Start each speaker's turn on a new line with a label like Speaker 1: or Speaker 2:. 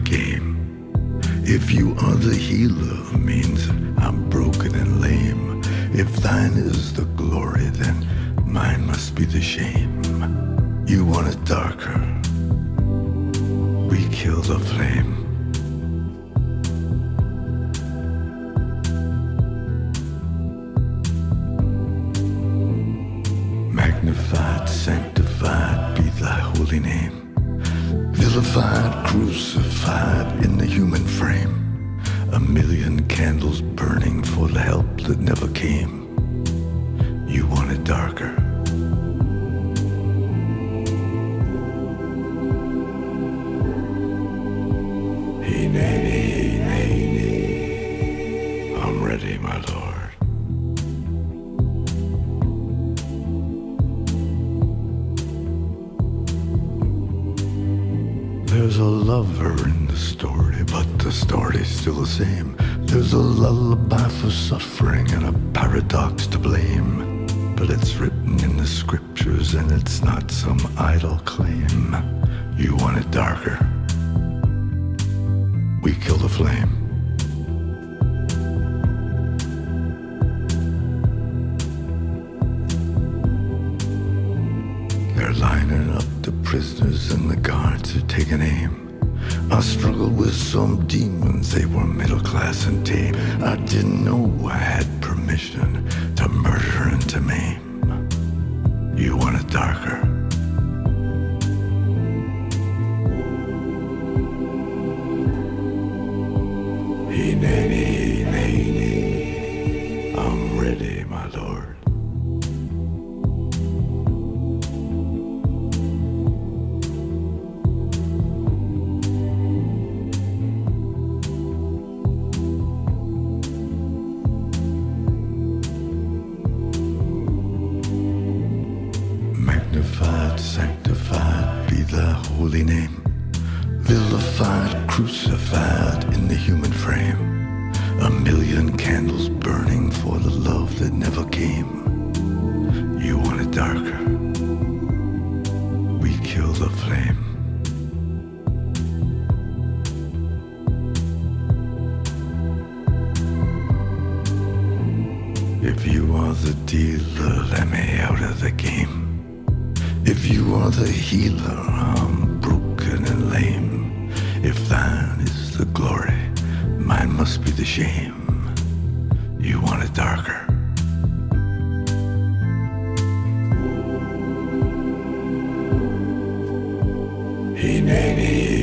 Speaker 1: game. If you are the healer, means I'm broken and lame. If thine is the glory, then mine must be the shame. You want it darker, we kill the flame. Magnified, sanctified be thy holy name. Vilified, crucified in the human frame. A million candles burning for the help that never came. You want it darker. I'm ready, my lord. There's a lover in the story, but the story's still the same. There's a lullaby for suffering and a paradox to blame. But it's written in the scriptures and it's not some idle claim. You want it darker, we kill the flame. They're lining up the prisoners and the guards are taking aim. I struggled with some demons, they were middle class and tame. I didn't know I had permission to murder and to maim. You want it darker, I'm ready, my lord. Magnified, sanctified be thy holy name. Vilified, crucified in the human frame. A million candles burning for the love that never came. You want it darker, we kill the flame. If you are the dealer, let me out of the game. If you are the healer, I'm broken and lame. If thine is the glory, mine must be the shame. You want it darker, he